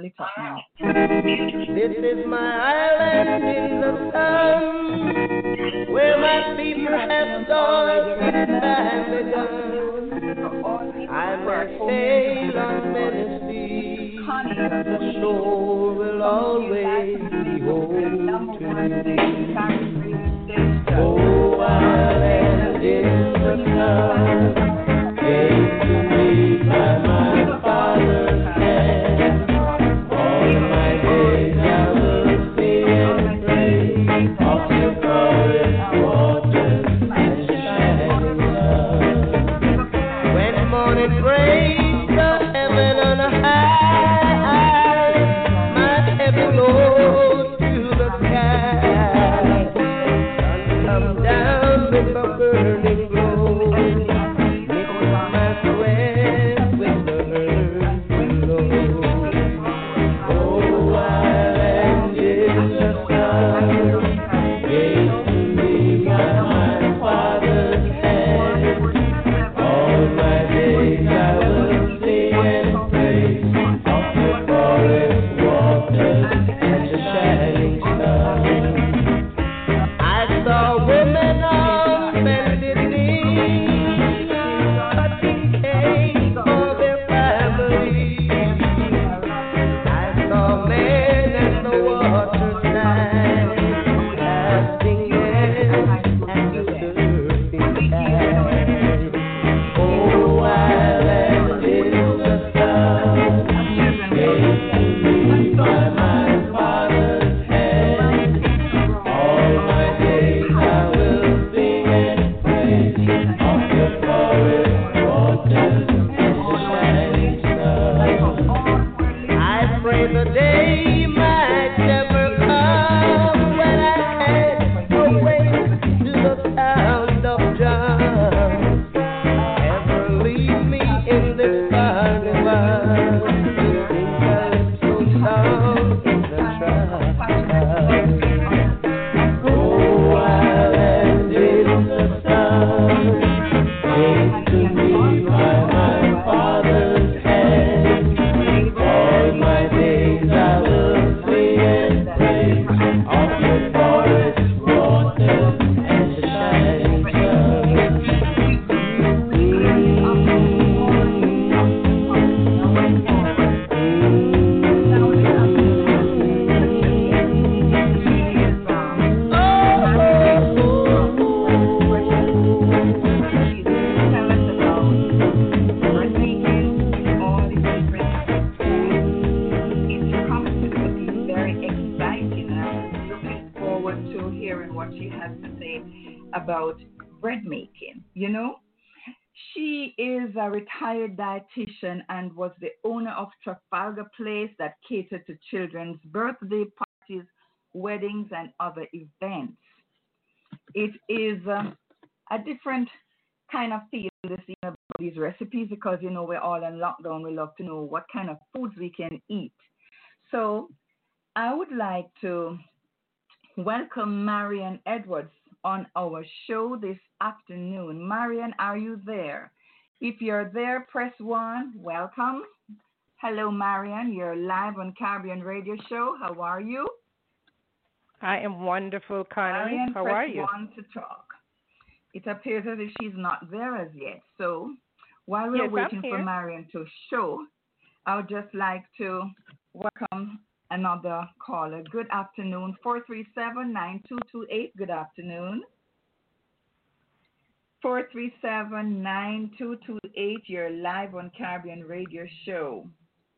it up now. This is my island in the sun, where my people have sought since time begun. I may sail on many seas, the shore will always be home to me. Oh, island in the sun, gave to me by my father's hand. All my days I will sing and praise of your glorious waters and shining sun. When morning breaks the heaven on high, my heaven goes to the sky. Sun come down with a burning glow, mix my sweat with the earth below. Oh, island in the sun, gave to me by my father's hand. All my days I will sing and praise of the forest waters and the shining sun. I saw women on bended knee, cutting cake for their families. I saw men at the waterside, casting nets at the surfing tide. Oh, island in the sun, gave to me by my father's hand. All my days I will sing and praise of your forest waters and the shining sun. I pray the day might never come when I head away to the sound of drums. Ever leave me in this carnival, sing calypso song in the tropics. Oh, island in the sun, gave to me by my father's hand. All my days I will sing and praise of your forest waters and the shining Very exciting. I'm looking forward to hearing what she has to say about bread making. She is a retired dietitian and was the owner of Trafalgar Place that catered to children's birthday parties, weddings, and other events. It is a different kind of feeling this evening about these recipes because, we're all in lockdown. We love to know what kind of foods we can eat. So I would like to welcome Marian Edwards on our show this afternoon. Marian, are you there? If you're there, press 1. Welcome. Hello, Marian. You're live on Caribbean Radio Show. How are you? I am wonderful, Connie. Marian, How press are you? 1 to talk. It appears as if she's not there as yet. So while we're waiting for Marian to show, I would just like to welcome another caller. Good afternoon, 437-9228. Good afternoon. 437-9228. You're live on Caribbean Radio Show.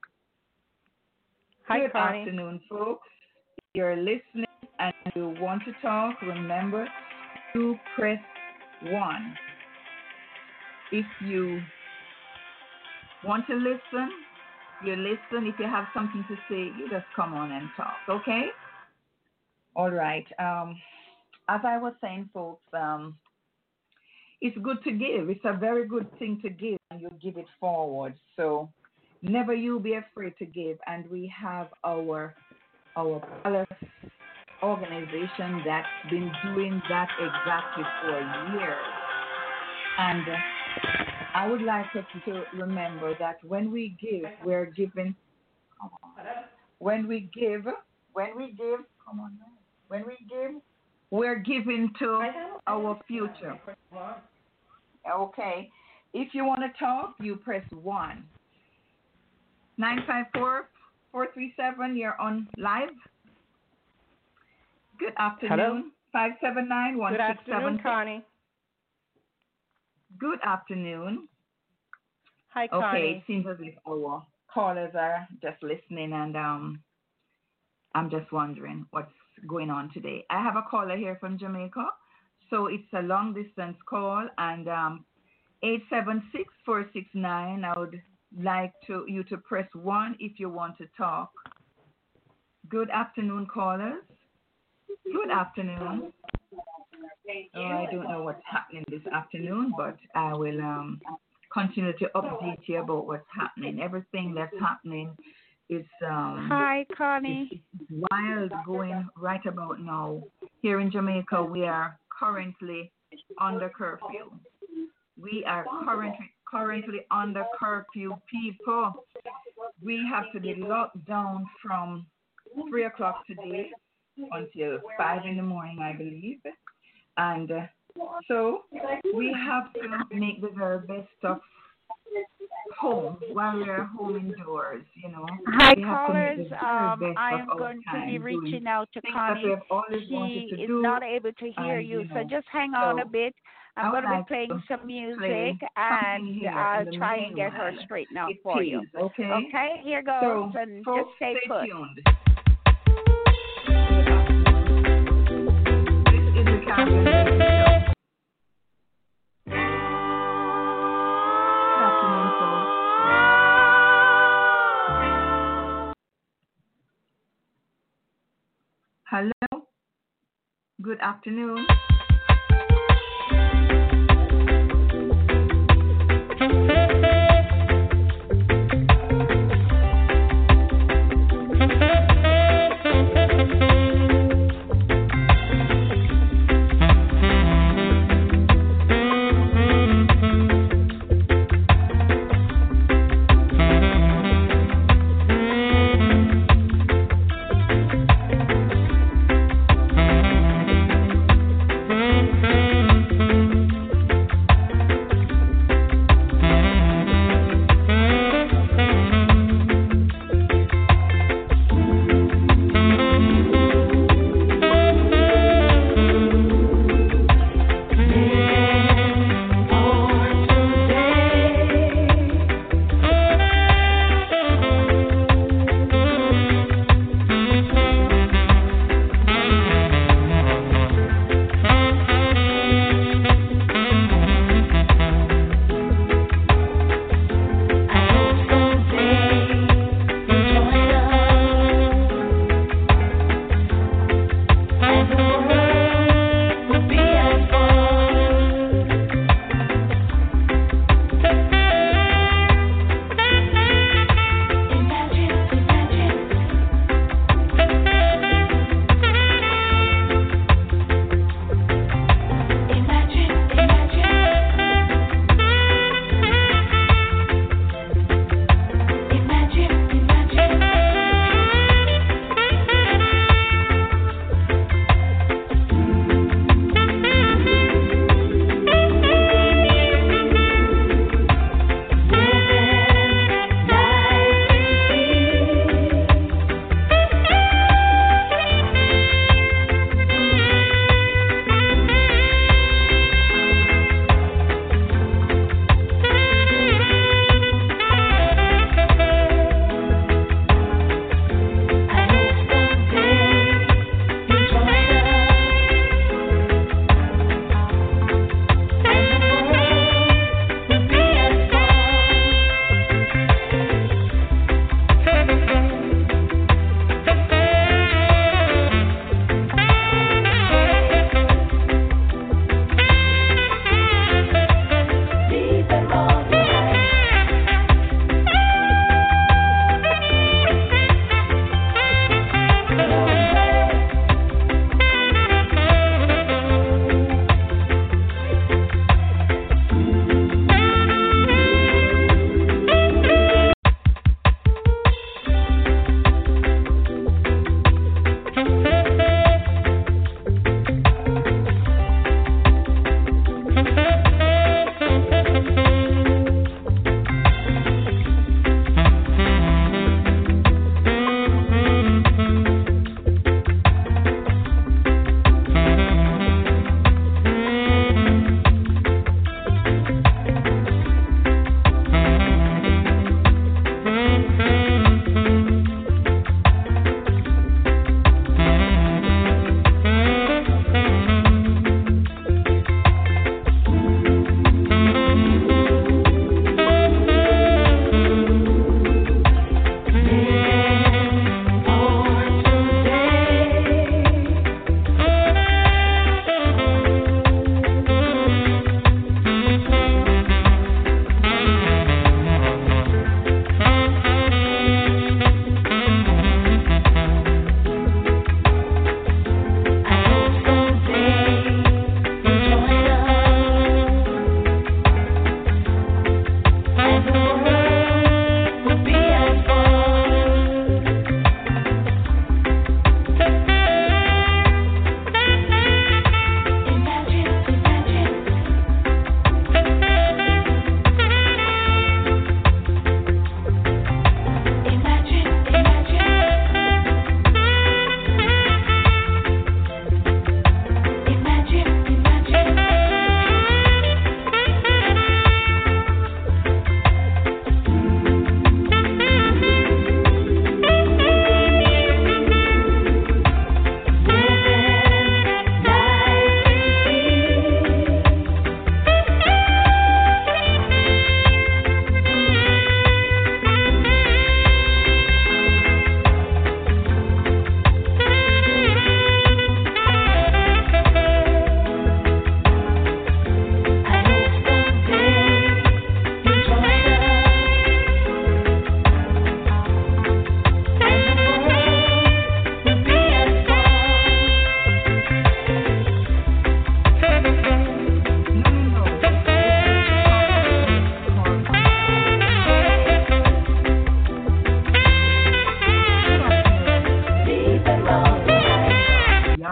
Hi, Good Connie. afternoon, folks. If you're listening and you want to talk, remember to press 1. If you want to listen, you listen. If you have something to say, you just come on and talk, okay? All right. As I was saying, folks, it's good to give. It's a very good thing to give, and you give it forward. So never you be afraid to give. And we have our Palace organization that's been doing that exactly for years. And I would like us to remember that when we give, we're giving. When we give, come on, man. When we give, we're giving to our future. Okay. If you want to talk, you press 1. 954-437, you're on live. Good afternoon. Hello. 579-1676. Good afternoon, Connie. Good afternoon. Hi, Connie. Okay, it seems as if our callers are just listening, and I'm just wondering what's going on today. I have a caller here from Jamaica, so it's a long distance call, and 876-469. I would like you to press 1 if you want to talk. Good afternoon, callers. Good afternoon. Oh, I don't know what's happening this afternoon, but I will continue to update you about what's happening. Everything that's happening is Hi, Connie. it's wild going right about now. Here in Jamaica, we are currently under curfew. We are currently under curfew, people. We have to be locked down from 3 o'clock today until 5 in the morning, I believe. And so we have to make the very best of home while we're home indoors, you know. Hi, We have to make callers. the very best I of am our going to time be doing reaching out to things that we Connie. have always wanted She to is do. not able to hear And, you, you so know, just hang on a so bit. I I'm would going to be like playing to some play music, something and here I'll in the try and get her meanwhile. straightened out It for you. is, okay? Okay, here goes, So, and folks, just stay stay put. tuned. This is the Caribbean Radio Show. Good afternoon, folks. Hello. Good afternoon.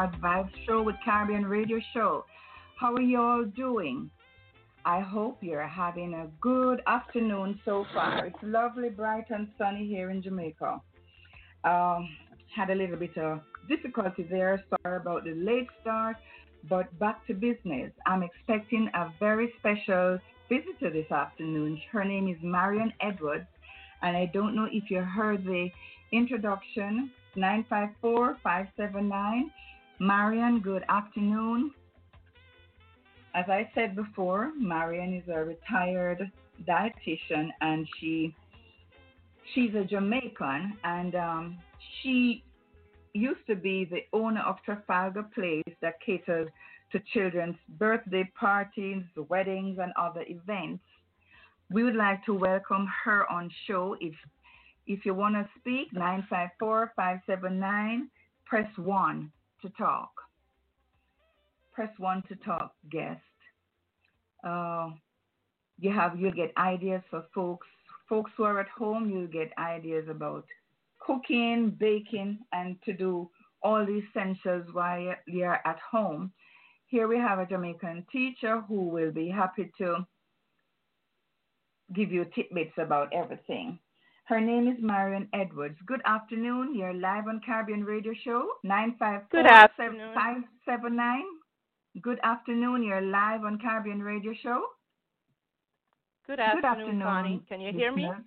Blog Vibes Show with Caribbean Radio Show. How are you all doing? I hope you're having a good afternoon so far. It's lovely, bright, and sunny here in Jamaica. Had a little bit of difficulty there. Sorry about the late start, but back to business. I'm expecting a very special visitor this afternoon. Her name is Marion Edwards, and I don't know if you heard the introduction. 954-579. Marion, good afternoon. As I said before, Marion is a retired dietitian, and she's a Jamaican, and she used to be the owner of Trafalgar Place that caters to children's birthday parties, weddings, and other events. We would like to welcome her on show. If you want to speak, 954-579, press 1 to talk. Press 1 to talk, guest. You'll get ideas for folks who are at home. You'll get ideas about cooking, baking, and to do all the essentials while you're at home. Here we have a Jamaican teacher who will be happy to give you tidbits about everything. Her name is Marion Edwards. Good afternoon. You're live on Caribbean Radio Show, 954-579. Good afternoon. You're live on Caribbean Radio Show. Good afternoon, Connie. Can you hear me?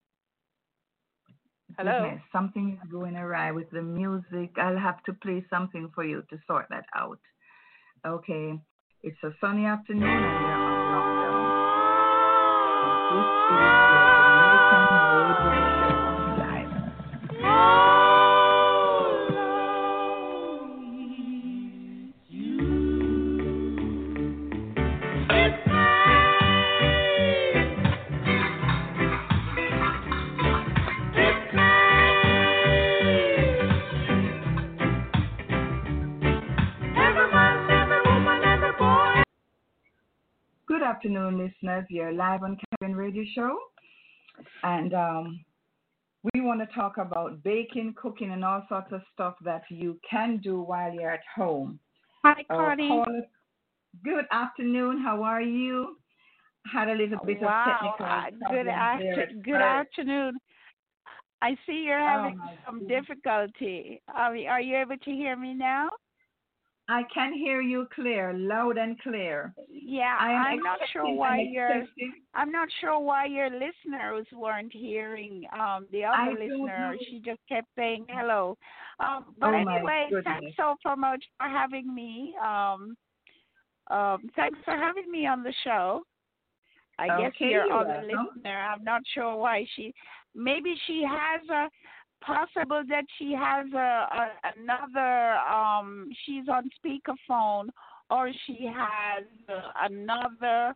Hello? Goodness, something is going awry with the music. I'll have to play something for you to sort that out. Okay. It's a sunny afternoon and we're on lockdown. This is your Jamaican Radio Show live. Good afternoon, listeners. You're live on Caribbean Radio Show, and we want to talk about baking, cooking, and all sorts of stuff that you can do while you're at home. Hi, Connie. Good afternoon. How are you? Had a little bit of technical problems. Good afternoon. I see you're having some difficulty. Are you able to hear me now? I can hear you clear, loud and clear. Yeah, I'm not sure why your listeners weren't hearing the other listener. She just kept saying hello. But anyway, thanks so much for having me. Thanks for having me on the show. I guess you're on the listener. I'm not sure why maybe she has possible that she has another she's on speakerphone, or she has another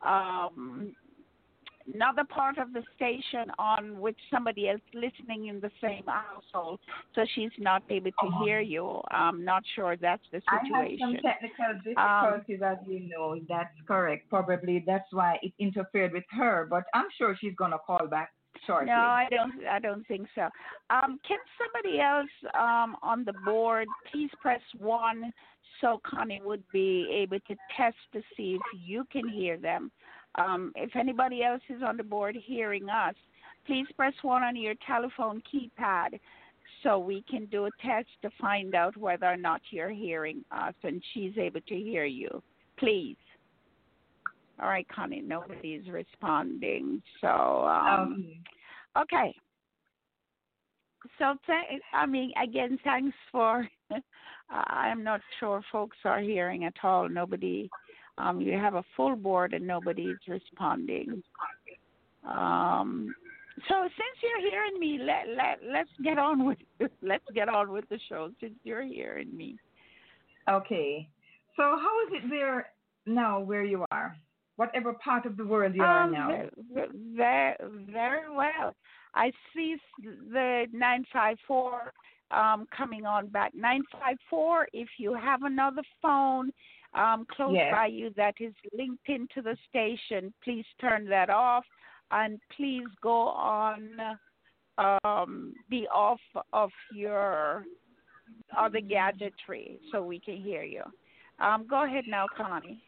part of the station on with somebody else listening in the same household, so she's not able to hear you. I'm not sure that's the situation. I have some technical difficulties, as you know. That's correct. Probably that's why it interfered with her, but I'm sure she's going to call back shortly. No, I don't think so. Can somebody else on the board please press 1 so Connie would be able to test to see if you can hear them. If anybody else is on the board hearing us, please press 1 on your telephone keypad so we can do a test to find out whether or not you're hearing us and she's able to hear you. Please. All right, Connie, nobody's responding. So, okay. So, again, thanks for, I'm not sure folks are hearing at all. Nobody, you have a full board and nobody's responding. So since you're hearing me, let's get on with the show since you're hearing me. Okay. So how is it there now where you are? Whatever part of the world you are now. Very, very well. I see the 954 coming on back. 954, if you have another phone close by you that is linked into the station, please turn that off and please go on, be off of your or the gadgetry so we can hear you. Go ahead now, Connie.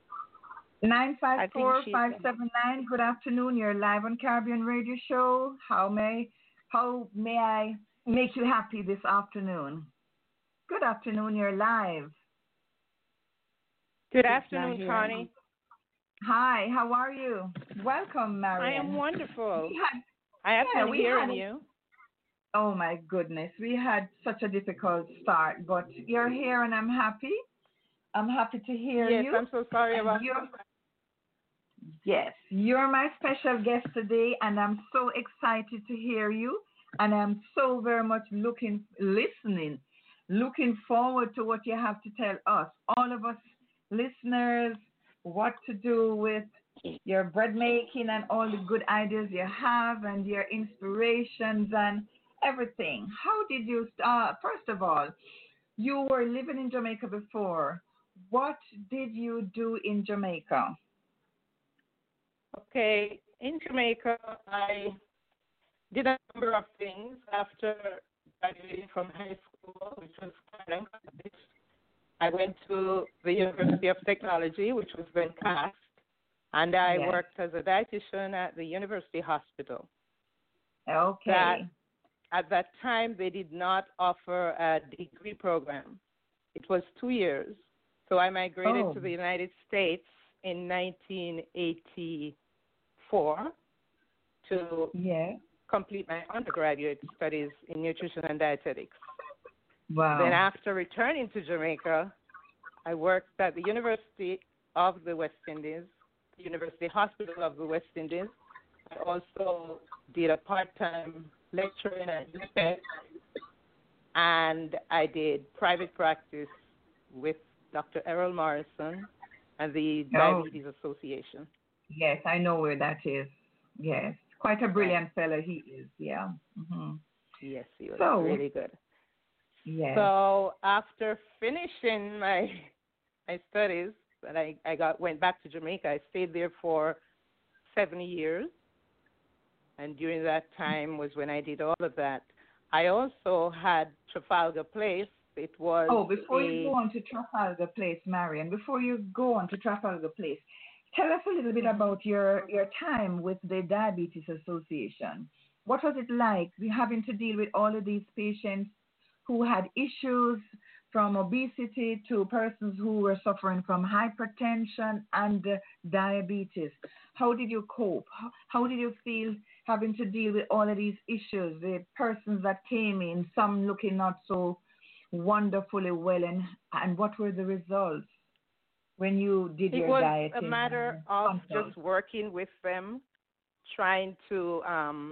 954-579. Good afternoon. You're live on Caribbean Radio Show. How may I make you happy this afternoon? Good afternoon. You're live. Good afternoon, Connie. Hi. How are you? Welcome, Marian. I am wonderful. I have been hearing you. Oh my goodness, we had such a difficult start, but you're here and I'm happy. I'm happy to hear you. Yes, I'm so sorry about that. Yes, you're my special guest today, and I'm so excited to hear you, and I'm so very much looking forward to what you have to tell us, all of us listeners, what to do with your bread making and all the good ideas you have and your inspirations and everything. How did you start? First of all, you were living in Jamaica before. What did you do in Jamaica? Okay, in Jamaica, I did a number of things after graduating from high school, which was kind of nice. I went to the University of Technology, which was then CAST, and I worked as a dietitian at the University Hospital. Okay. At that time, they did not offer a degree program. It was 2 years. So I migrated to the United States in 1984 to complete my undergraduate studies in nutrition and dietetics. Wow. Then after returning to Jamaica, I worked at the University of the West Indies, the University Hospital of the West Indies. I also did a part-time lecturing at UPEC, and I did private practice with Dr. Errol Morrison and the Diabetes Association. Yes, I know where that is. Yes, quite a brilliant fellow he is. Yeah. Mm-hmm. Yes, he was really good. Yes. So after finishing my studies, and I went back to Jamaica. I stayed there for 7 years, and during that time was when I did all of that. I also had Trafalgar Place. It was before you go on to Trafalgar Place, Marian, before you go on to Trafalgar Place, tell us a little bit about your time with the Diabetes Association. What was it like having to deal with all of these patients who had issues from obesity to persons who were suffering from hypertension and diabetes? How did you cope? How did you feel having to deal with all of these issues, the persons that came in, some looking not so wonderfully well, and what were the results when you did your diet? It was a matter of just working with them, trying to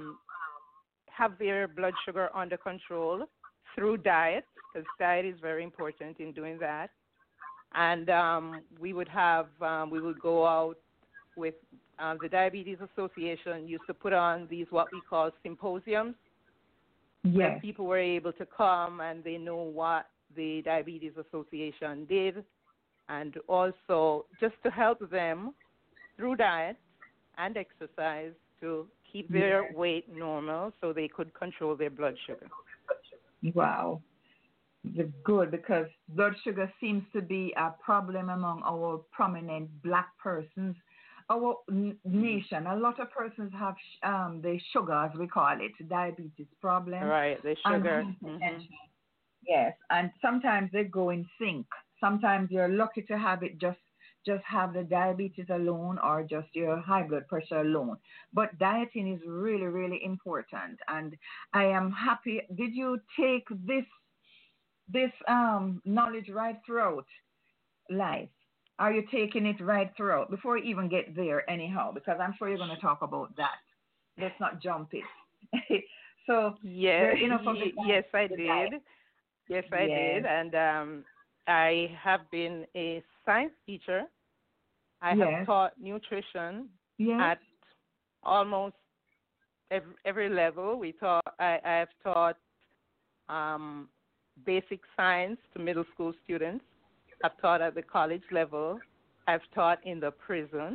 have their blood sugar under control through diet, because diet is very important in doing that. And we would go out with the Diabetes Association used to put on these what we call symposiums. Where people were able to come and they know what the Diabetes Association did, and also just to help them through diet and exercise to keep their weight normal so they could control their blood sugar. Wow. Good, because blood sugar seems to be a problem among our prominent black persons. Our nation, a lot of persons have the sugar, as we call it, diabetes problem. Right, the sugar. Yes, and sometimes they go in sync. Sometimes you're lucky to have it just have the diabetes alone or just your high blood pressure alone. But dieting is really, really important. And I am happy. Did you take this knowledge right throughout life? Are you taking it right throughout before you even get there anyhow? Because I'm sure you're going to talk about that. Let's not jump it. So yes, I did. Yes, I did. And I have been a science teacher. I have taught nutrition at almost every level. I have taught basic science to middle school students. I've taught at the college level. I've taught in the prison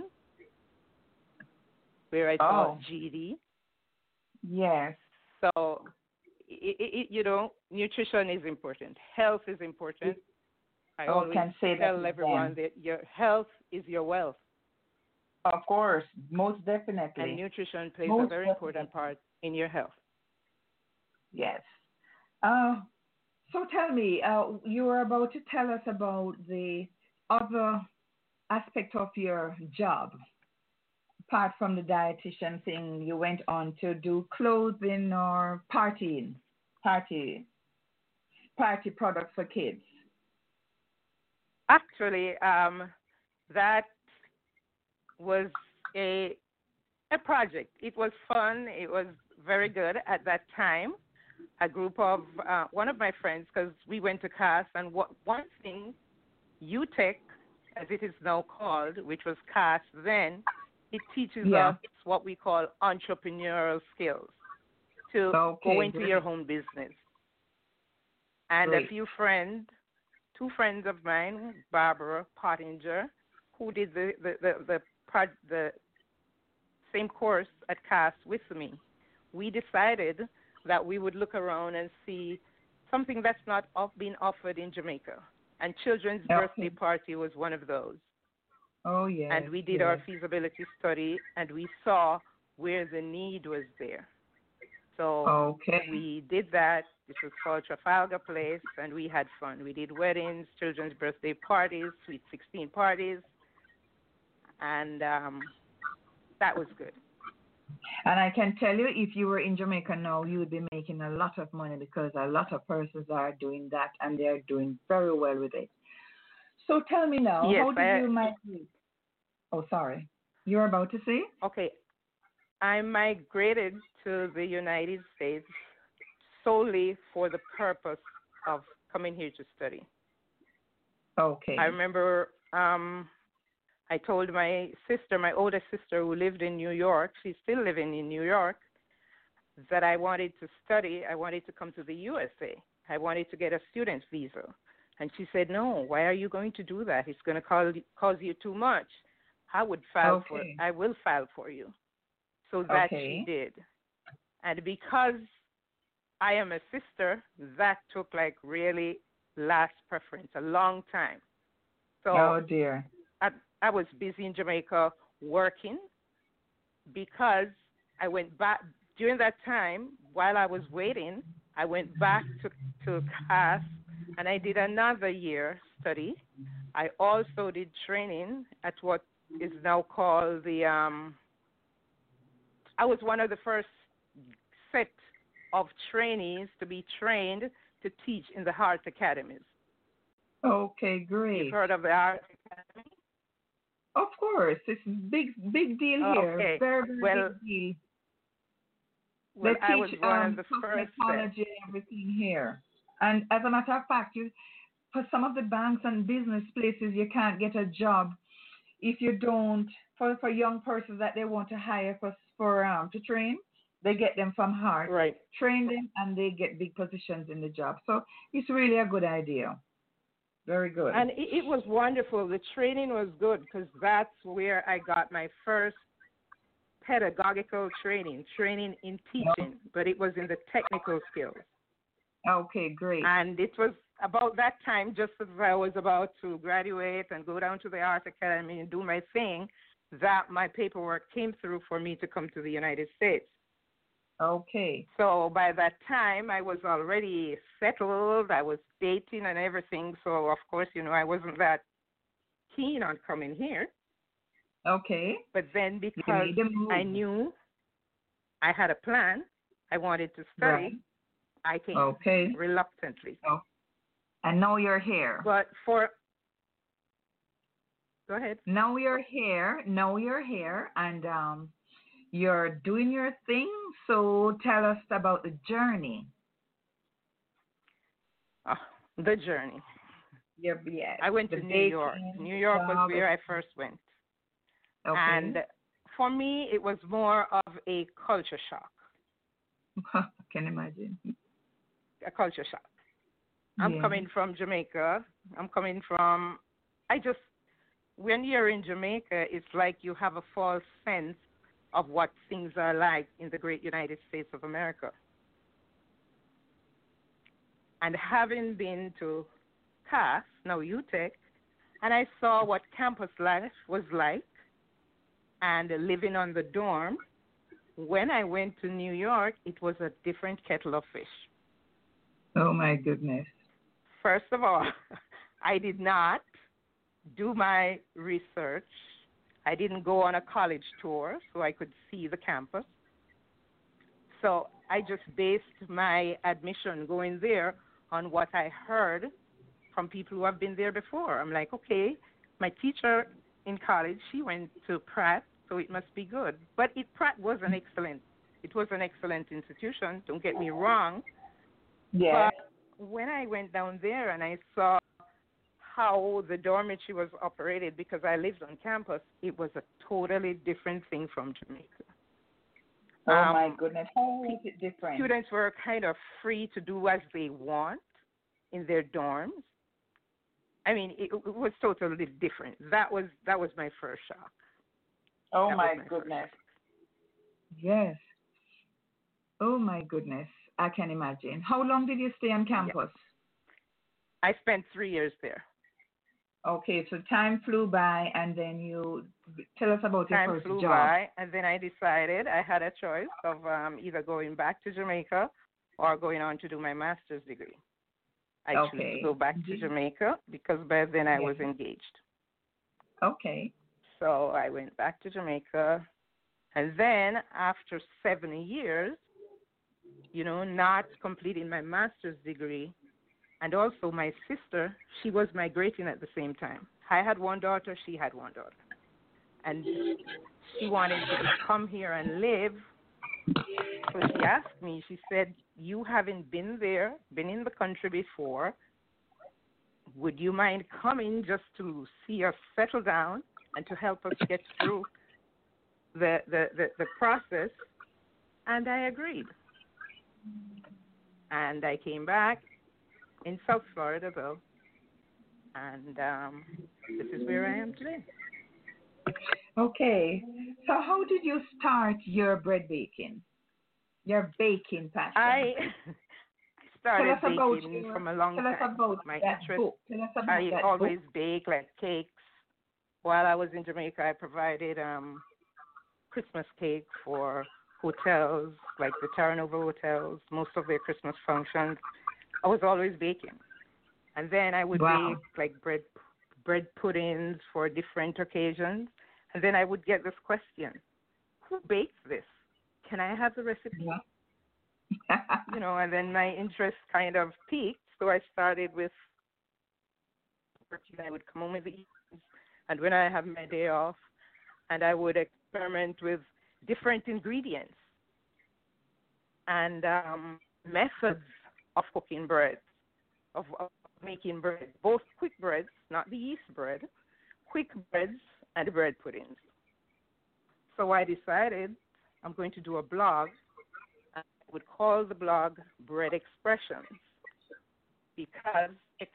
where I taught GD. Yes. So nutrition is important. Health is important. I Oh, always can say that tell to everyone them. that your health is your wealth, Of course, most and definitely. nutrition plays a Most very important definitely. part in your health. Yes. Uh, so tell me, you were about to tell us about the other aspect of your job. Apart from the dietitian thing, you went on to do clothing or party, party products for kids. Actually, that was a a project. It was fun. It was very good at that time. A group of one of my friends, because we went to CAS, and one thing UTEC, as it is now called, which was CAS then, it teaches Yeah. us what we call entrepreneurial skills to go Okay, into great, your own business. And a great. few friends, two friends of mine, Barbara Pottinger, who did the same course at CAS with me, we decided that we would look around and see something that's not being offered in Jamaica. And children's birthday Okay. party was one of those. Oh And yes, we did our yes. feasibility study, and we saw where the need was there. So Okay. we did that. This was called Trafalgar Place, and we had fun. We did weddings, children's birthday parties, sweet 16 parties, and that was good. And I can tell you, if you were in Jamaica now, you would be making a lot of money because a lot of persons are doing that and they are doing very well with it. So tell me now, Yes, how did you migrate? Oh, sorry. You're about to say? okay. I migrated to the United States solely for the purpose of coming here to study. I Okay. remember I told my sister, my older sister who lived in New York, she's still living in New York, that I wanted to study. I wanted to come to the USA. I wanted to get a student visa. And she said, no, why are you going to do that? It's going to cause you too much. I Okay. will file for you. So that she Okay. did. And because I am a sister, that took like really last preference, a long time. So Oh dear. I was busy in Jamaica working because I went back during that time while I was waiting. I went back to CAS and I did another year study. I also did training at what is now called the. I was one of the first set of trainees to be trained to teach in the art academies. Okay, You've great. heard of the art academy? Of course, it's big deal here. Okay. Very, very Well, big deal. They I teach was one of the first set. cosmetology and everything here. And as a matter of fact, you for some of the banks and business places, you can't get a job if you don't for young persons that they want to hire for to train. They get them from heart, Right. train them, and they get big positions in the job. So it's really a good idea. Very good. And it was wonderful. The training was good because that's where I got my first pedagogical training in teaching, but it was in the technical skills. Okay, great. And it was about that time, just as I was about to graduate and go down to the art academy and do my thing, that my paperwork came through for me to come to the United States. Okay. So by that time, I was already settled. I was dating and everything. So, of course, I wasn't that keen on coming here. Okay. But then You because made a move. I knew I had a plan, I wanted to study, Right. I came Okay. reluctantly. Oh. And now you're here. But go ahead. Now you're here. Now you're here. And you're doing your thing. So tell us about the journey. Oh, the journey. Yes. I went The to New York. baking, New York was job. where I first went. Okay. And for me, it was more of a culture shock. I can imagine. A culture shock. I'm Yeah. coming from Jamaica. When you're in Jamaica, it's like you have a false sense of what things are like in the great United States of America. And having been to CAS, now UTEC, and I saw what campus life was like and living on the dorm, when I went to New York, it was a different kettle of fish. Oh, my goodness. First of all, I did not do my research. I didn't go on a college tour so I could see the campus. So I just based my admission going there on what I heard from people who have been there before. I'm like, okay, my teacher in college, she went to Pratt, so it must be good. But Pratt was an excellent. It was an excellent institution. Don't get me wrong. Yeah. But when I went down there and I saw how the dormitory was operated, because I lived on campus, it was a totally different thing from Jamaica. Oh, my goodness. How is it different? Students were kind of free to do as they want in their dorms. I mean, it was totally different. That was my first shock. Oh, my goodness. Yes. Oh, my goodness. I can imagine. How long did you stay on campus? Yeah. I spent 3 years there. Okay, so time flew by, and then you tell us about your first job. Time flew by, and then I decided I had a choice of either going back to Jamaica or going on to do my master's degree. I chose to go back to Jamaica because by then I was engaged. Okay. So I went back to Jamaica, and then after 7 years, not completing my master's degree, and also my sister, she was migrating at the same time. I had one daughter, she had one daughter. And she wanted to come here and live. So she asked me, she said, you haven't been there, been in the country before. Would you mind coming just to see us settle down and to help us get through the process? And I agreed. And I came back in South Floridaville, and this is where I am today. Okay. So how did you start your bread baking? Your baking passion? I started baking from a long time. Tell us about my that interest. book. Tell us about I that always book. bake like cakes. While I was in Jamaica, I provided Christmas cake for hotels, like the Terranova hotels, most of their Christmas functions. I was always baking. And then I would bake like bread puddings for different occasions. And then I would get this question, who bakes this? Can I have the recipe? Yeah. And then my interest kind of peaked. So I started with, I would come home with the evenings, and when I have my day off, and I would experiment with different ingredients and methods of cooking bread, of making bread, both quick breads, not the yeast bread, quick breads and bread puddings. So I decided I'm going to do a blog. I would call the blog Bread Expressions because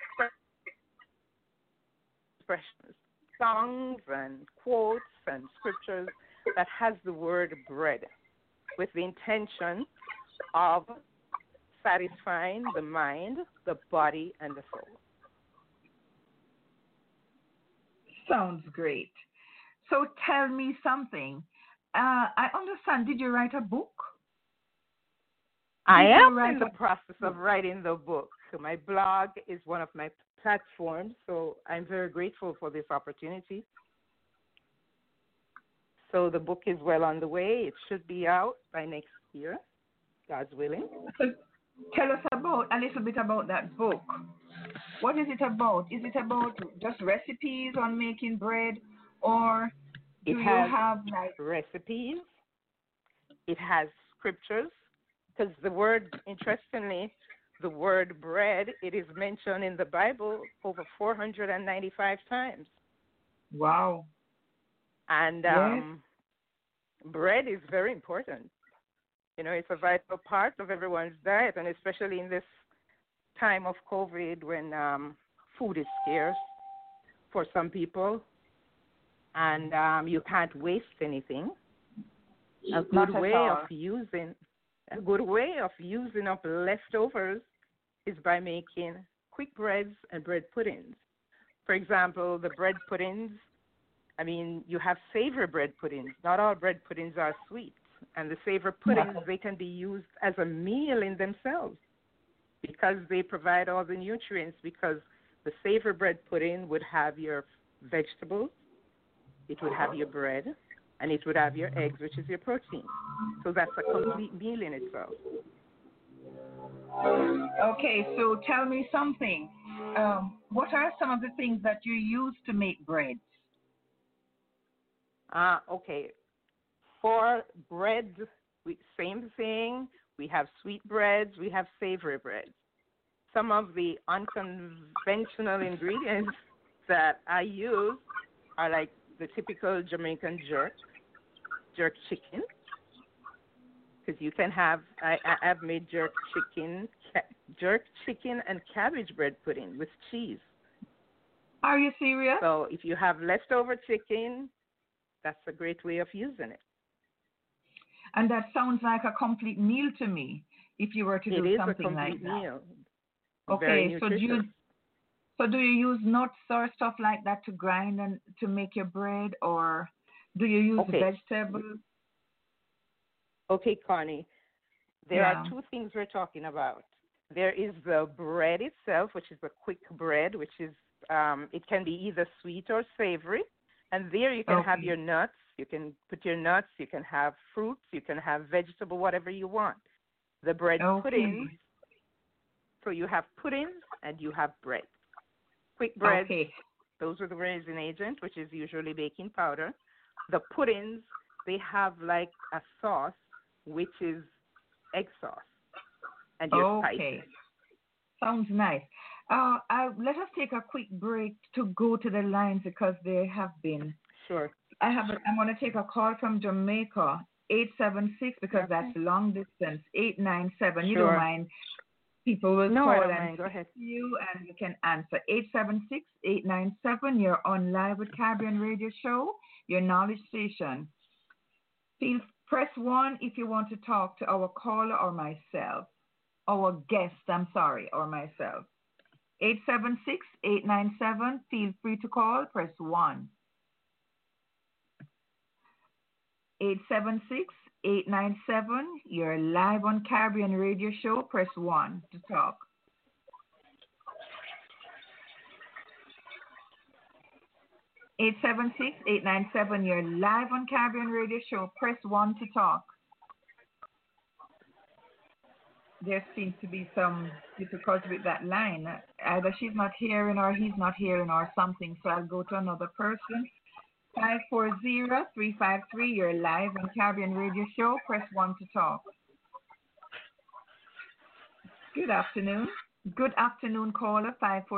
expressions, songs and quotes and scriptures that has the word bread with the intention of satisfying the mind, the body, and the soul. Sounds great. So tell me something. I understand. Did you write a book? I am in the process of writing the book. So my blog is one of my platforms, so I'm very grateful for this opportunity. So the book is well on the way. It should be out by next year, God's willing. So tell us a little bit about that book. What is it about? Is it about just recipes on making bread, or do you have like recipes? It has scriptures, because the word, interestingly, the word bread, it is mentioned in the Bible over 495 times. Wow. And bread is very important. It's a vital part of everyone's diet, and especially in this time of COVID when food is scarce for some people, and you can't waste anything. A good way of using up leftovers is by making quick breads and bread puddings. For example, the bread puddings, I mean, you have savory bread puddings. Not all bread puddings are sweet. And the savory puddings, they can be used as a meal in themselves because they provide all the nutrients, because the savory bread pudding would have your vegetables, it would have your bread, and it would have your eggs, which is your protein. So that's a complete meal in itself. Okay, so tell me something. What are some of the things that you use to make breads? Okay. For bread, same thing. We have sweet breads, we have savory breads. Some of the unconventional ingredients that I use are like the typical Jamaican jerk chicken. Because you can have, I've made jerk chicken and cabbage bread pudding with cheese. Are you serious? So if you have leftover chicken, that's a great way of using it. And that sounds like a complete meal to me, if you were to do something like that. It is a complete meal. Okay, so do you use nuts or stuff like that to grind and to make your bread, or do you use vegetables? Okay, Connie. There are two things we're talking about. There is the bread itself, which is a quick bread, which is it can be either sweet or savory, and there you can have your nuts. You can put your nuts. You can have fruits. You can have vegetable, whatever you want. The bread puddings. So you have puddings and you have bread. Quick bread. Those are the raising agent, which is usually baking powder. The puddings, they have like a sauce, which is egg sauce, and your spices. Sounds nice. Let us take a quick break to go to the lines because there have been. Sure. I'm going to take a call from Jamaica, 876, because that's long distance, 897. You don't mind? People will call and go ahead. You, and you can answer 876-897. You're on live with Caribbean Radio Show, your knowledge station. Please press 1 if you want to talk to our caller or myself. Our guest, or myself. 876-897. Feel free to call. Press 1. 876-897. You're live on Caribbean Radio Show. Press 1 to talk. Eight 897. You're live on Caribbean Radio Show. Press 1 to talk. There seems to be some difficulty with that line. Either she's not hearing or he's not hearing or something. So I'll go to another person. 540-353. You're live on Caribbean Radio Show. Press 1 to talk. Good afternoon. Good afternoon, caller.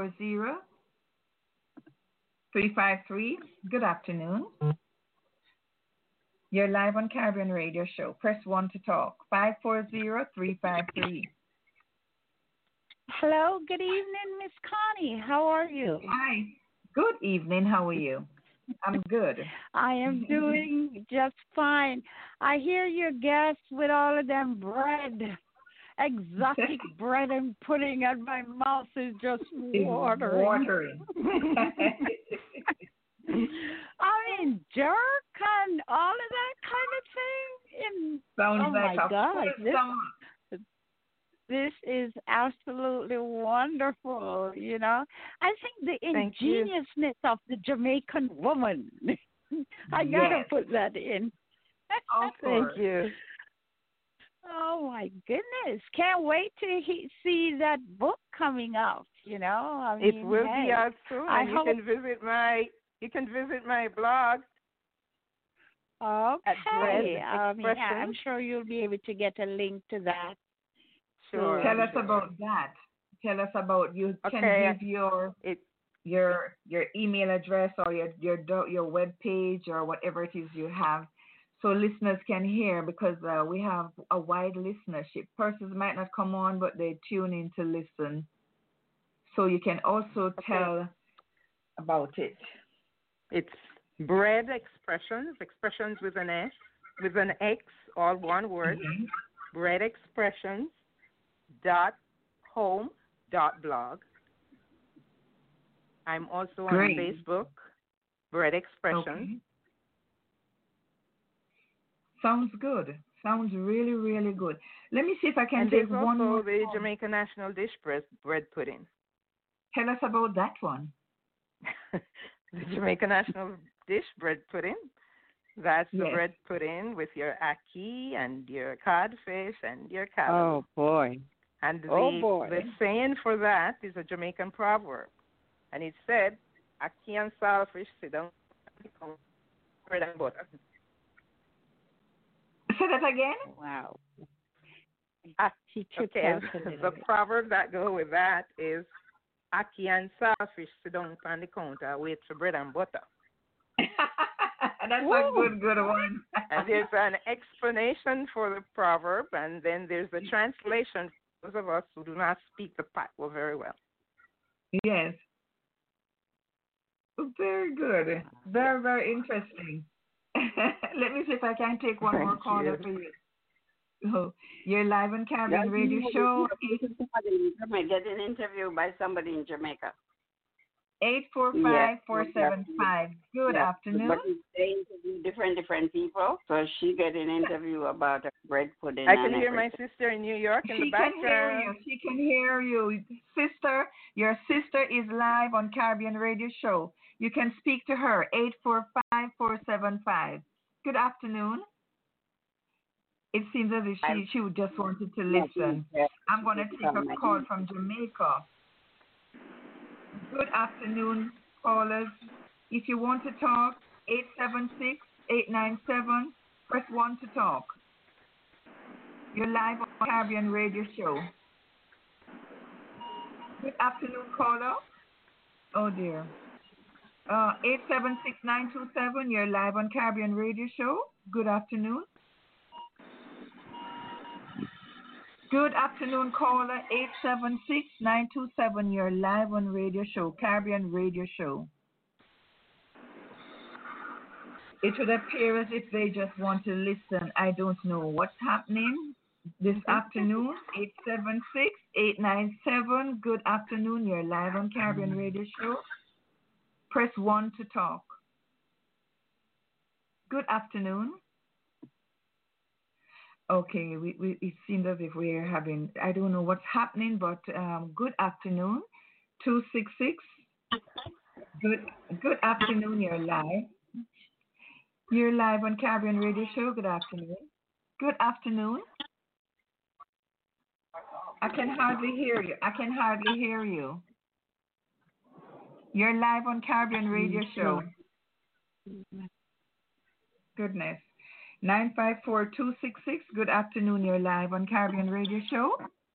540-353. Good afternoon. You're live on Caribbean Radio Show. Press 1 to talk. 540-353. Hello. Good evening, Miss Connie. How are you? Hi. Good evening. How are you? I'm good. I am doing just fine. I hear your guests with all of them bread, exotic bread and pudding, and my mouth is just watering. I mean, jerk and all of that kind of thing. Sounds like my God. This is absolutely wonderful, you know. I think the ingeniousness of the Jamaican woman. I gotta put that in. Thank you. Oh my goodness! Can't wait to see that book coming out. You know, I mean, it will be out soon. You can visit my blog. Okay. I'm sure you'll be able to get a link to that. Sure. Tell us about that. Tell us about you can give your email address or your web page or whatever it is you have, so listeners can hear, because we have a wide listenership. Persons might not come on, but they tune in to listen. So you can also tell about it. It's Bread Expressions with an S, with an X, all one word. Bread Expressions. bread.blog. I'm also on Great. Facebook, Bread Expression. Okay. Sounds good. Sounds really, really good. Let me see if I can And take there's one more also the call. Jamaica National Dish bread pudding. Tell us about that one. The Jamaica National Dish bread pudding. That's the Yes. bread pudding with your ackee and your codfish and your callaloo. Oh boy. And boy. the saying for that is a Jamaican proverb. And it said, ackee and saltfish sit down bread and butter. Say that again? Wow. She Okay, the proverb that go with that is ackee and saltfish sit down on the counter wait for bread and butter. That's a good one. And there's an explanation for the proverb, and then there's the translation for those of us who do not speak the Patois very well. Yes. Very good. Very, very interesting. Let me see if I can take one more caller for you. Oh, you're live on Caribbean Radio Show. Get an interview by somebody in Jamaica. 845-475. Good afternoon. But they interview different people, so she get an interview about a bread pudding. I can hear my sister in New York in the She can hear background. you. She can hear you. Sister, your sister is live on Caribbean Radio Show. You can speak to her, 845-475. Good afternoon. It seems as if she just wanted to listen. I'm going to take a call from Jamaica. Good afternoon, callers. If you want to talk, 876-897, press 1 to talk. You're live on Caribbean Radio Show. Good afternoon, caller. Oh, dear. 876-927, you're live on Caribbean Radio Show. Good afternoon. Good afternoon, caller. 876-927, you're live on Radio Show, Caribbean Radio Show. It would appear as if they just want to listen. I don't know what's happening this afternoon. 876-897, good afternoon, you're live on Caribbean Radio Show. Press 1 to talk. Good afternoon. Okay, it seems as if we're having, I don't know what's happening, but good afternoon. 266. Good afternoon, you're live. You're live on Caribbean Radio Show. Good afternoon. Good afternoon. I can hardly hear you. You're live on Caribbean Radio Show. Goodness. 954-266. Good afternoon. You're live on Caribbean Radio Show.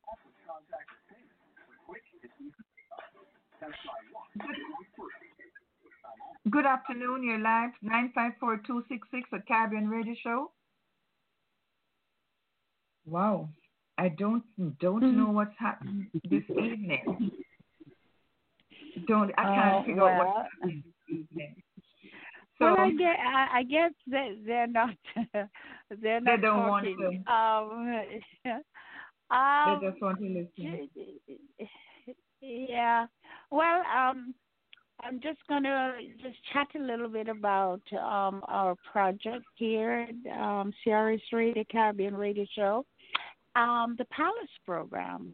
Good afternoon. You're live. 954-266 at Caribbean Radio Show. Wow. I don't know what's happening this evening. I can't figure out what's happening this evening. So, well, I guess they're not. They're not. They don't talking. want to. They just want to listen. Yeah. Well, I'm just gonna chat a little bit about our project here, CRS Radio, Caribbean Radio Show. The Palace program.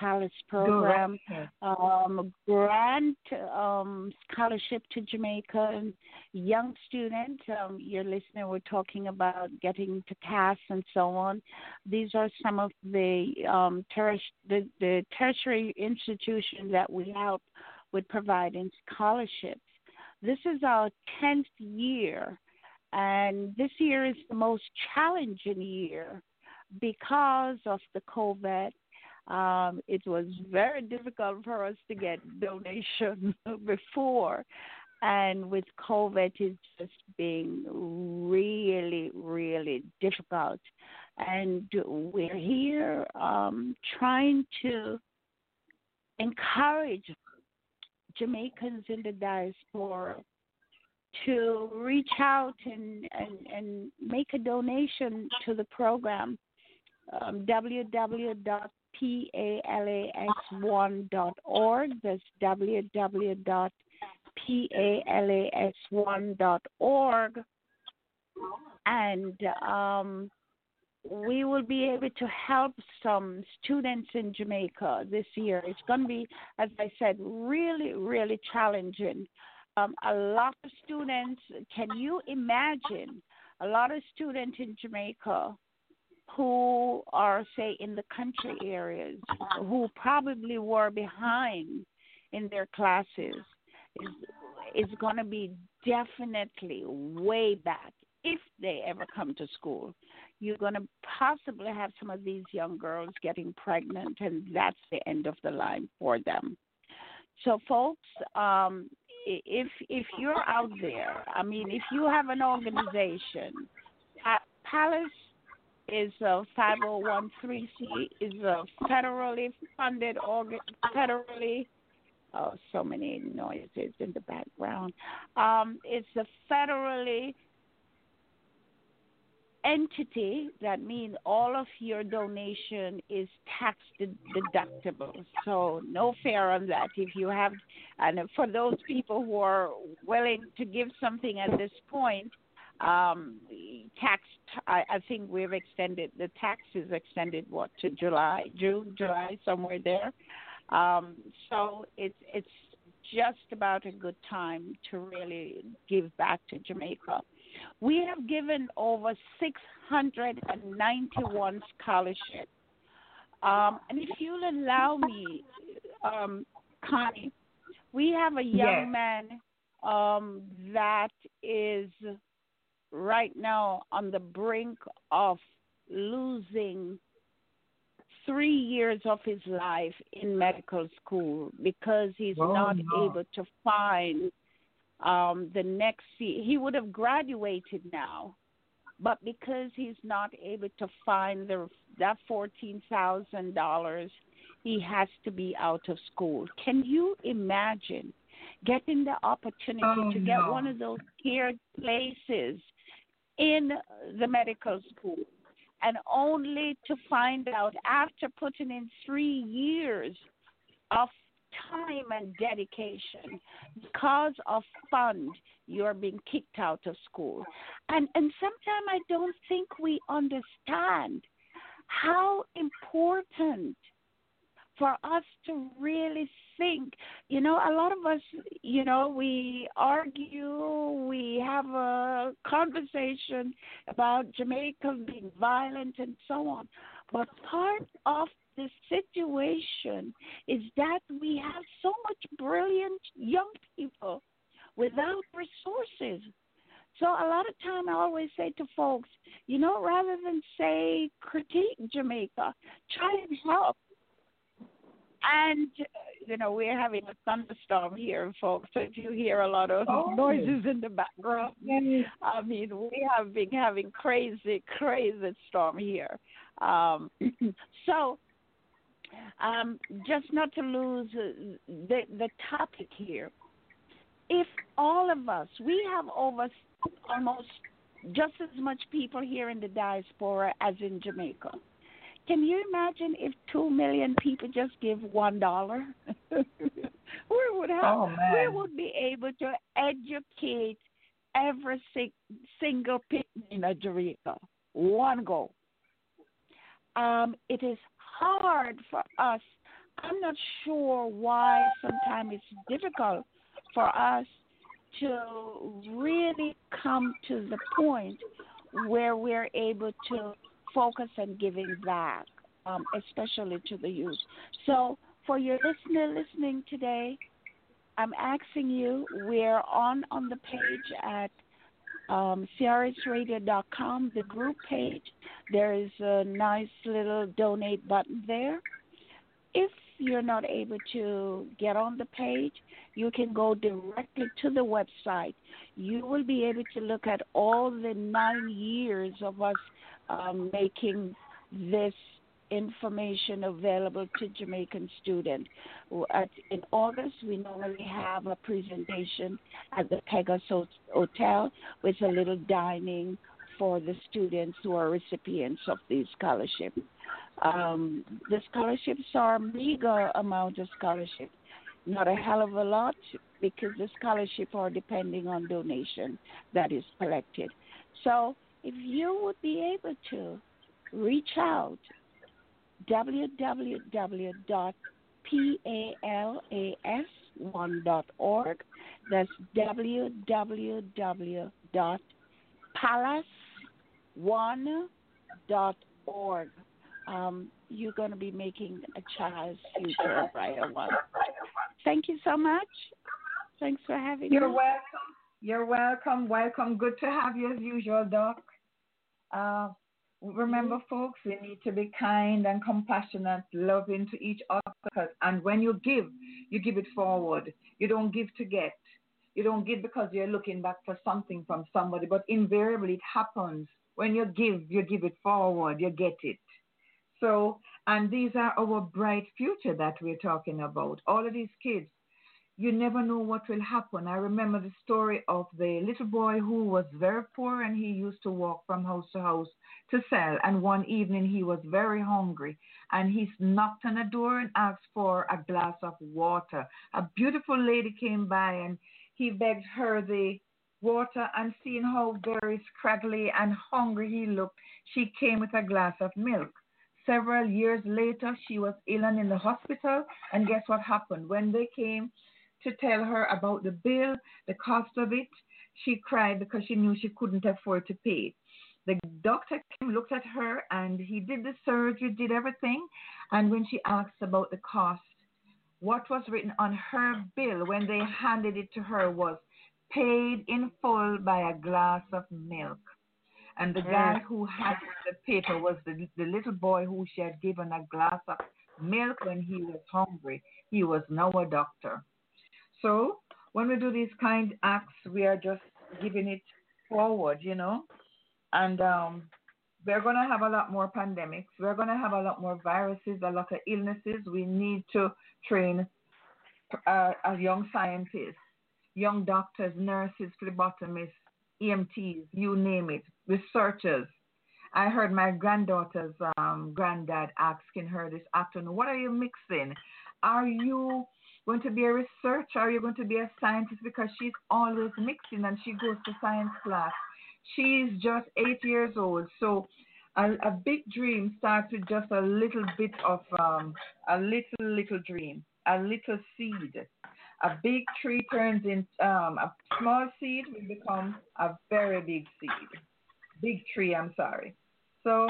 Grant scholarship to Jamaican young students. You're listening, we're talking about getting to CAS and so on. These are some of the tertiary institutions that we help with providing scholarships. This is our 10th year, and this year is the most challenging year because of the COVID. It was very difficult for us to get donations before, and with COVID, it's just being really, really difficult. And we're here trying to encourage Jamaicans in the diaspora to reach out and make a donation to the program. www.cars.org PALAS1.org. That's www.PALAS1.org. And we will be able to help some students in Jamaica this year. It's going to be, as I said, really, really challenging. A lot of students, can you imagine, a lot of students in Jamaica who are, say, in the country areas, who probably were behind in their classes, is going to be definitely way back if they ever come to school. You're going to possibly have some of these young girls getting pregnant, and that's the end of the line for them. So, folks, if you're out there, I mean, if you have an organization, Palace is a 501c, is a federally funded federally. Oh, so many noises in the background. It's a federally entity. That means all of your donation is tax deductible. So no fear on that. If you have, and for those people who are willing to give something at this point, I think we've extended, the tax is extended, to June, July, somewhere there. So it's just about a good time to really give back to Jamaica. We have given over 691 scholarships. And if you'll allow me, Connie, we have a young man that is right now on the brink of losing 3 years of his life in medical school because he's not able to find the next seat. He would have graduated now, but because he's not able to find that $14,000, he has to be out of school. Can you imagine getting the opportunity to get one of those tiered places in the medical school, and only to find out after putting in 3 years of time and dedication, because of fund, you're being kicked out of school. And sometimes I don't think we understand how important for us to really think. You know, a lot of us, you know, we argue, we have a conversation about Jamaica being violent and so on. But part of the situation is that we have so much brilliant young people without resources. So a lot of time I always say to folks, you know, rather than say critique Jamaica, try and help. And, you know, we're having a thunderstorm here, folks. So if you hear a lot of noises in the background, I mean, we have been having crazy storm here. Just not to lose the topic here. If all of us, we have over almost just as much people here in the diaspora as in Jamaica. Can you imagine if 2 million people just give $1? We would be able to educate every single people in Jamaica. One go. It is hard for us. I'm not sure why sometimes it's difficult for us to really come to the point where we're able to focus on giving back, especially to the youth. So for your listener listening today, I'm asking you, we're on the page at CRSradio.com, the group page. There is a nice little donate button there. If you're not able to get on the page, you can go directly to the website. You will be able to look at all the 9 years of us making this information available to Jamaican students. In August, we normally have a presentation at the Pegasus Hotel with a little dining for the students who are recipients of these scholarships. The scholarships are meager amount of scholarships, not a hell of a lot, because the scholarship are depending on donation that is collected. So if you would be able to reach out, www.palas1.org. That's www.palas1.org. You're going to be making a child's future a brighter one. Thank you so much. Thanks for having me. You're welcome. You're welcome. Welcome. Good to have you as usual, Doc. Remember, folks, we need to be kind and compassionate, loving to each other. And when you give it forward. You don't give to get. You don't give because you're looking back for something from somebody. But invariably, it happens. When you give it forward. You get it. So, and these are our bright future that we're talking about. All of these kids, you never know what will happen. I remember the story of the little boy who was very poor and he used to walk from house to house to sell. And one evening he was very hungry and he knocked on the door and asked for a glass of water. A beautiful lady came by and he begged her the water, and seeing how very scraggly and hungry he looked, she came with a glass of milk. Several years later, she was ill and in the hospital, and guess what happened? When they came to tell her about the bill, the cost of it, she cried because she knew she couldn't afford to pay. The doctor came, looked at her, and he did the surgery, did everything, and when she asked about the cost, what was written on her bill when they handed it to her was paid in full by a glass of milk. And the guy who had the paper was the little boy who she had given a glass of milk when he was hungry. He was now a doctor. So when we do these kind acts, we are just giving it forward, you know. And we're going to have a lot more pandemics. We're going to have a lot more viruses, a lot of illnesses. We need to train young scientists, young doctors, nurses, phlebotomists, EMTs, you name it, researchers. I heard my granddaughter's granddad asking her this afternoon, what are you mixing? Are you going to be a researcher? Are you going to be a scientist? Because she's always mixing and she goes to science class. She's just 8 years old. So a big dream starts with just a little bit of a little dream, a little seed. A big tree turns into a small seed will become a very big seed. Big tree, I'm sorry. So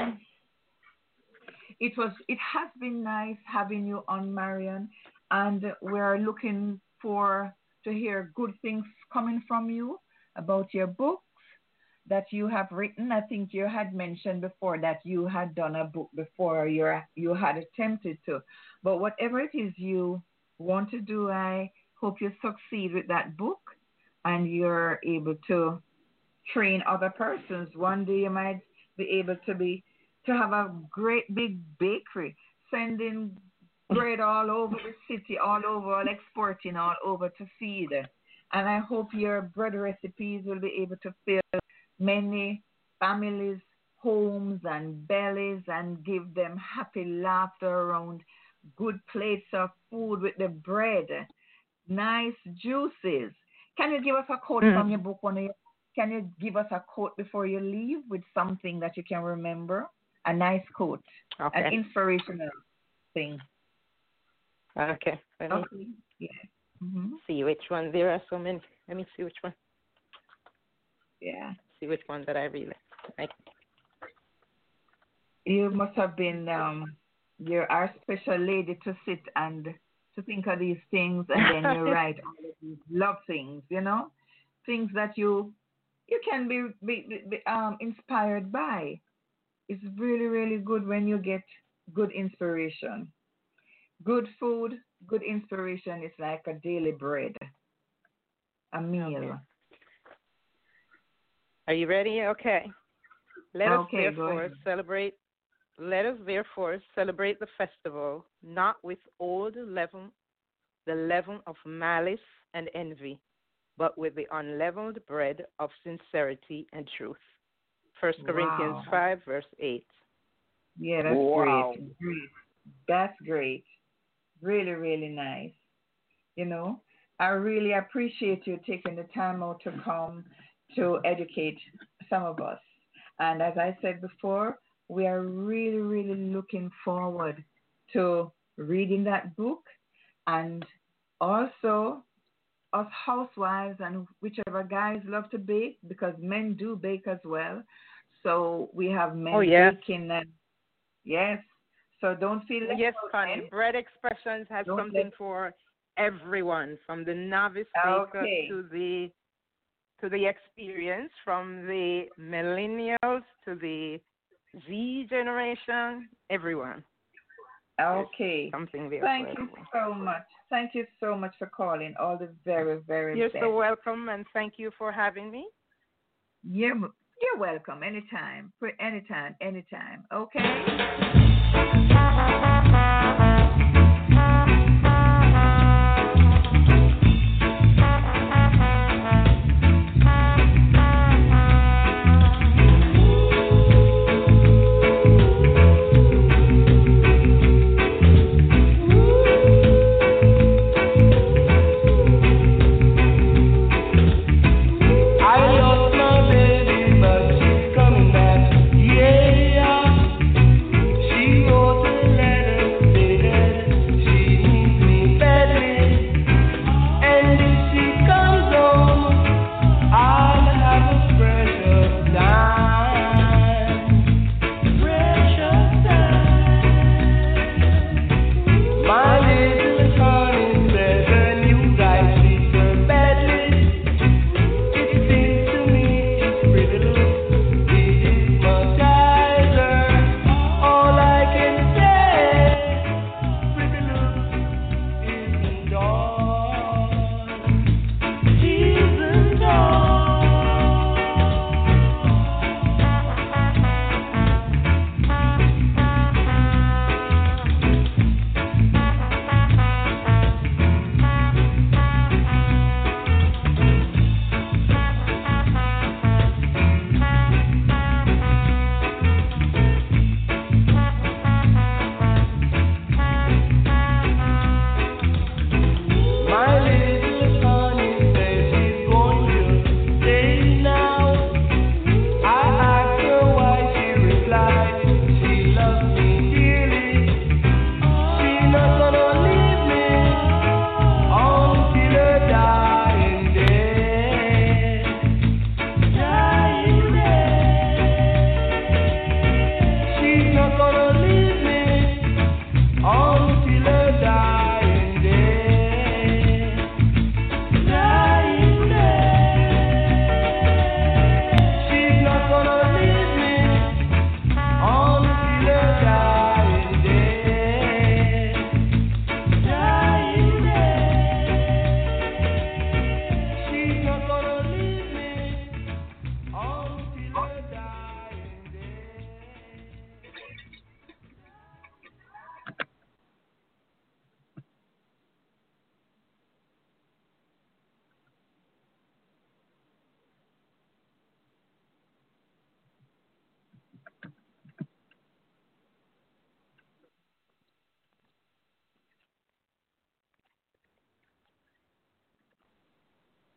it has been nice having you on, Marion, and we're looking to hear good things coming from you about your books that you have written. I think you had mentioned before that you had done a book before, you had attempted to. But whatever it is you want to do, I hope you succeed with that book and you're able to train other persons. One day you might be able to have a great big bakery, sending bread all over the city, all over, all exporting all over to feed. And I hope your bread recipes will be able to fill many families' homes and bellies and give them happy laughter around good plates of food with the bread, nice juices. Can you give us a quote from your book? Can you give us a quote before you leave with something that you can remember? A nice quote, an inspirational thing. Okay. Okay. Yeah. Mm-hmm. See which one. There are so many. Let me see which one. Yeah. See which one that I really like. You must have been you're our special lady to sit and to think of these things, and then you write all of these love things, you know, things that you can be inspired by. It's really, really good when you get good inspiration. Good food, good inspiration is like a daily bread, a meal. Okay. Are you ready? Okay. Let us therefore celebrate the festival, not with old leaven, the leaven of malice and envy, but with the unleavened bread of sincerity and truth. 1 Corinthians 5, verse 8. Yeah, that's Wow. great. Great. That's great. Really, really nice. You know, I really appreciate you taking the time out to come to educate some of us. And as I said before, we are really, really looking forward to reading that book and also us housewives and whichever guys love to bake because men do bake as well. So we have Oh, men yes. baking and yes. So don't feel left Yes, out, Connie. men. Bread Expressions has Don't let something for everyone, from the novice baker okay. to the experience, from the millennials to the Z generation, everyone. There's Okay. something there for Thank you everyone. so much. Thank you so much for calling. All the very, very You're so best. welcome, and thank you for having me. You're welcome anytime. Anytime, anytime. Okay?